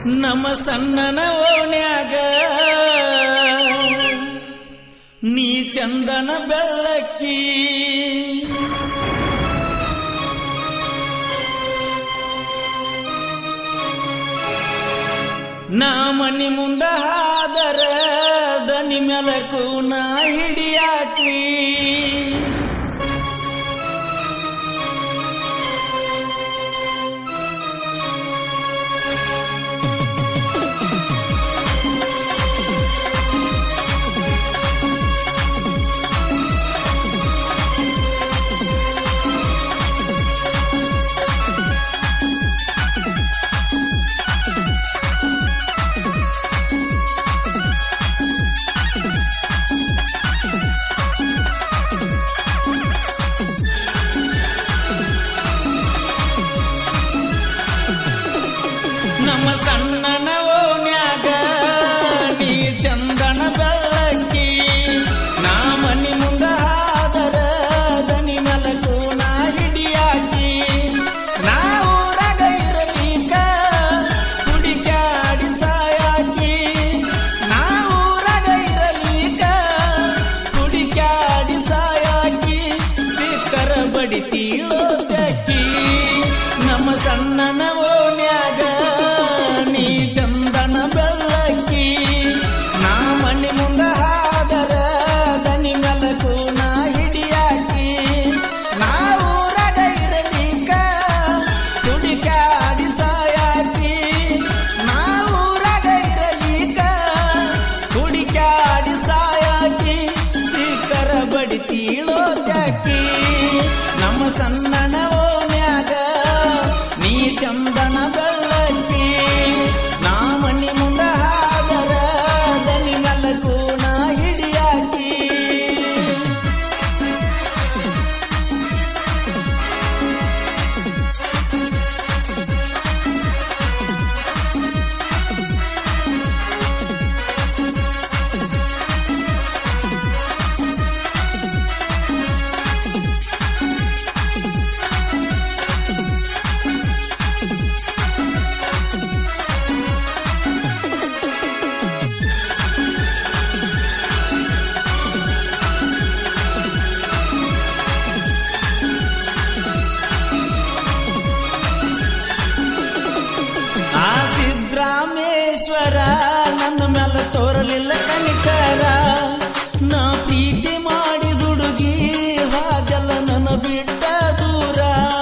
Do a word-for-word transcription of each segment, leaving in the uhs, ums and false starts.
ನಮ್ಮ ಸಣ್ಣನ ಓಣ್ಯಾಗ ನೀ ಚಂದನ ಬೆಳಕಿ ನಾ ಮನಿ ಮುಂದ ಹಾದರ ದನಿ ಮೆಲಕು ನಾ ಹಿಡಿಯಾಕಿ ನಮ್ಮ ಸಣ್ಣನ ಓಣ್ಯಾಗ ನೀ ಚಂದನ ಬೆಳಕಿ ನಾ ಮನಿ ಮುಂದ ಹಾದರ ದನಿ ಮೆಲಕು ನಾ ಹಿಡಿಯಾಕಿ ನಾ ಊರಾಗ ಇರಲಿಕ ಹುಡುಕ್ಯಾಡಿ ಸಾಯಾಕಿ ನಾ ಊರಾಗ ಇರಲಿಕ ಹುಡುಕ್ಯಾಡಿ ಸಾಯಾಕಿ ಸಿಕ್ಕರ ಬಡಿತೀಳೋ ತಕ್ಕಿ ನಮ್ಮ ಸಣ್ಣನ ಓಣ್ಯಾಗ ನೀ ಚಂದನ ಬೆಳಕಿ ನಾ ಮನಿ ಮುಂದ ಹಾದರ ದನಿ ಮೆಲಕು ನಾ ಹಿಡಿಯಾಕಿ ನಾ ಊರಾಗ ಇರಲಿಕ ಹುಡುಕ್ಯಾಡಿ ಸಾಯಾಕಿ ನಾ ಊರಾಗ ಇರಲಿಕ ಹುಡುಕ್ಯಾಡಿ ಸಾಯಾಕಿ ಸಿಕ್ಕರ ಬಡಿತೀಳೋ ತ್ಯಾಕಿ ನಮ್ಮ ಸಣ್ಣನ ಓಣ್ಯಾಗ ನೀ ಚಂದನ ಬೆಳಕಿ ನಾ ಮನಿ ಮುಂದ ಹಾದರ ದನಿ ಮೆಲಕು ನಾ ಹಿಡಿಯಾಕಿ ಆ ಸಿದ್ರಾಮೇಶ್ವರ ನನ್ನ ಮ್ಯಾಲ ತೋರಲಿಲ್ಲ ಕನಿಕರ ನಾ ಪ್ರೀತಿ ಮಾಡಿದ ಹುಡುಗಿ ಹಾಗಲ್ಲ ನನ್ನ ಬಿಟ್ಟ ದೂರ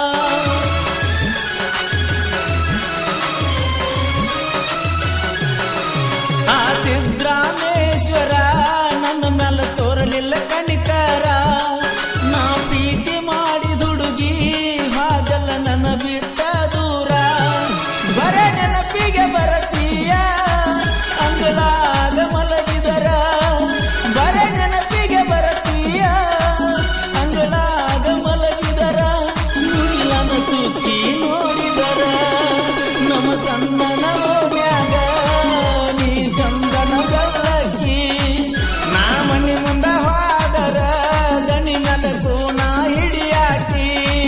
ಆ ಸಿದ್ರಾಮೇಶ್ವರ ನನ್ನ ಮ್ಯಾಲ ತೋರಲಿಲ್ಲ ಕನಿಕರ ನಾ ಪ್ರೀತಿ ಮಾಡಿದ ಹುಡುಗಿ ಹಾಗಲ್ಲ ನನ್ನ ಬಿಟ್ಟ ದೂರ ಬರ ನೆನಪಿಗೆ ಬರತೀಯ ಅಂಗಳಾಗ ಮಲಗಿದರ ಬರ ನೆನಪಿಗೆ ಬರತೀಯ ಅಂಗಳಾಗ ಮಲಗಿದರ ನುಡಿಲನ ಚುಕ್ಕಿ ನೋಡಿದರ ನಮ್ಮ ಸಣ್ಣನ ಓಣ್ಯಾಗ ನೀ ಚಂದನ ಬೆಳಕಿ ನಾ ಮನಿ ಮುಂದ ಹಾದರ ದನಿ ಮೆಲಕು ನಾ ಹಿಡಿಯಾಕಿ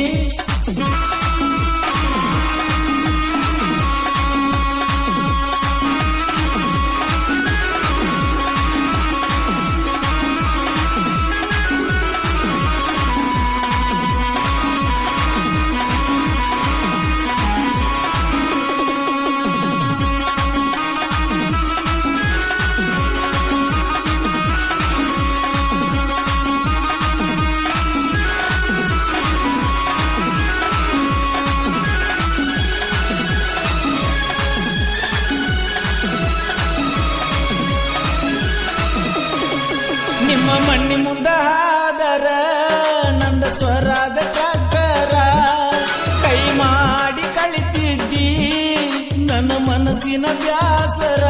ನಿಮ್ಮ ಮಣ್ಣಿ ಮುಂದ ಹಾದರ ನಂದ ಸ್ವರಾಗ ಟ್ರ್ಯಾಕ್ಟರ ಕೈ ಮಾಡಿ ಕಳಿತಿದ್ದಿ ನನ್ನ ಮನಸ್ಸಿನ ಬ್ಯಾಸರ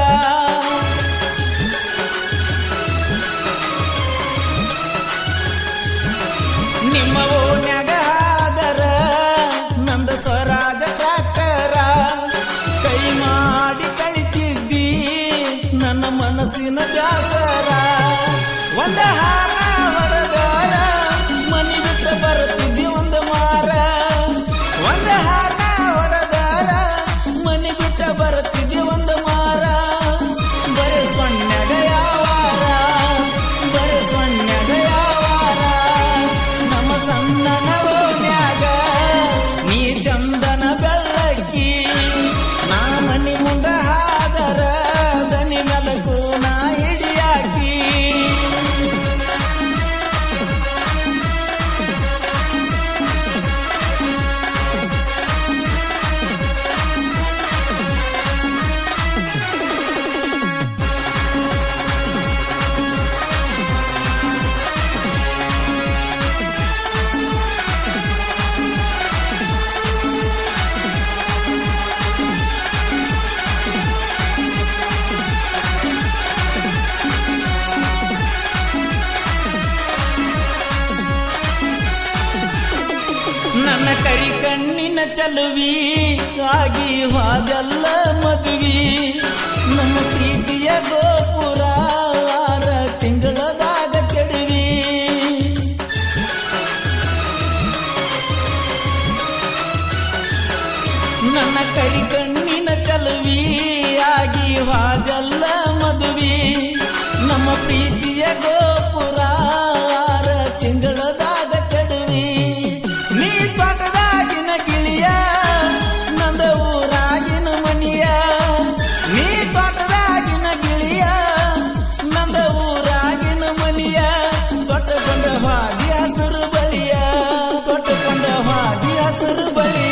ನಿಮ್ಮ ಓಣ್ಯಾಗ ಹಾದರ ನಂದ ಸ್ವರಾಗ ಟ್ರ್ಯಾಕ್ಟರ ಕೈ ಮಾಡಿ ಕಳಿತಿದ್ದಿ ನನ್ನ ಮನಸ್ಸಿನ ಬ್ಯಾಸರ ಒಂದ ಹಾರ ಹೊಡೆದಾರ ಮನಿ ಬಿಟ್ಟು ಬರುತ್ತಿದ್ದಿ ಒಂದ ಕರಿ ಕಣ್ಣಿನ ಚಲುವಿ ಆಗಿ ಹಾಗಲ್ಲ ಮದುವಿ ನಮ್ಮ ಪ್ರೀತಿಯ ಗೋಪುರ ಆರ ತಿಂಗಳದಾಗ ಕೆಡವಿ ನನ್ನ ಕರಿ ಕಣ್ಣಿನ ಚಲುವಿ ಆಗಿ ಹಾಗಲ್ಲ ಮದುವಿ ನಮ್ಮ ಪ್ರೀತಿಯ ಗೋಪುರ ಆರ ತಿಂಗಳದಾಗ ಕೆಡವಿ ನೀ ತೋಟದಾಗಿನ ಗಿಳಿಯ ನಂದ ಊರಾಗಿನ ಮನಿಯ ನೀ ತೋಟದಾಗಿನ ಗಿಳಿಯ ನಂದ ಊರಾಗಿನ ಮನಿಯ ತೊಟ್ಟಕೊಂಡ ಹಾದಿ ಹಸಿರು ಬಳಿಯ ತೊಟ್ಟಕೊಂಡ ಹಾದಿ ಹಸಿರು ಬಳಿಯ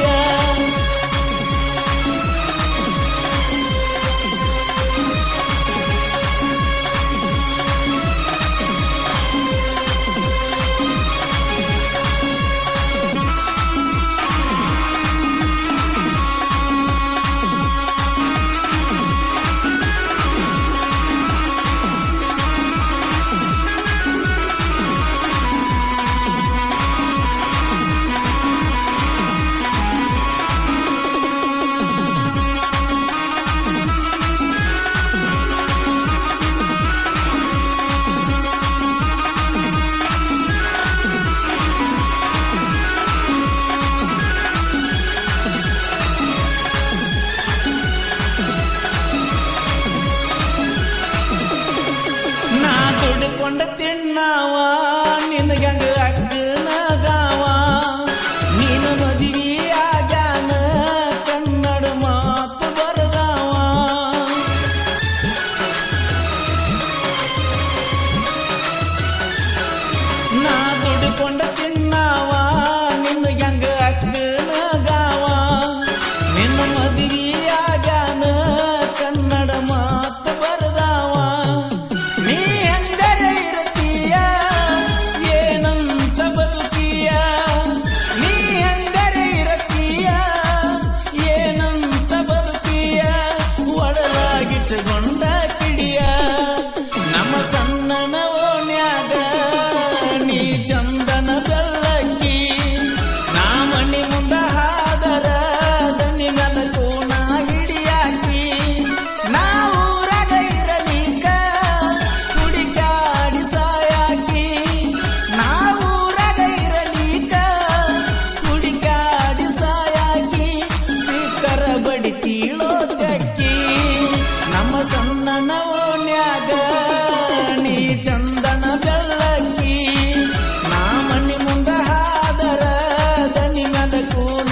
ಕೊಂಡ ತಿನ್ನವ ನಿನಗಂಗ ಅಕ್ಕನಗಾವ ನೀನು ಮದುವೆಯಾಗ್ಯಾನ ಕನ್ನಡ ಮಾತು ಬರದಾವ ನಾ ದುಡ್ಕೊಂಡ ತಿನ್ನವ ನಿನಗಂಗ ಅಕ್ಕನಗಾವ ನಿನ್ನ ಮದುವೆಯಾಗ್ಯಾನ ಕನ್ನಡ ಮಾತು ಬರದಾವ ನೀ ಗೊಂಡ ಕಿಡಿಯ ನಮ್ಮ ಸಣ್ಣನ ಓಣ್ಯಾಗ ನೀ ಚಂದನ ಬೆಳ್ಳಕ್ಕಿ ನಾ ಮಣಿ ಮುಂದ ಹಾದರ ದನಿ ನನ್ನ ಕೋಣ ಹಿಡಿಯಾಕಿ ನಾ ಊರಾಗ ಇರಲಿಕ ಹುಡುಕಾಡಿ ಸಾಯಾಕಿ ನಾ ಊರಾಗ ಇರಲಿಕ ಹುಡುಕಾಡಿ ಸಾಯಾಕಿ ಸಿಕ್ಕರ ಬಡಿ ತೀಳೋ ತಕ್ಕಿ ನಮ್ಮ ಸಣ್ಣನ ಓಣ್ಯಾಗ ನೀ ಚಂದನ ಬೆಳ್ಳಕ್ಕಿ ನಾ ಮಣ್ಣಿ ಮುಂದ ಹಾದರ ದನಿ ಮದ ಕೂಡ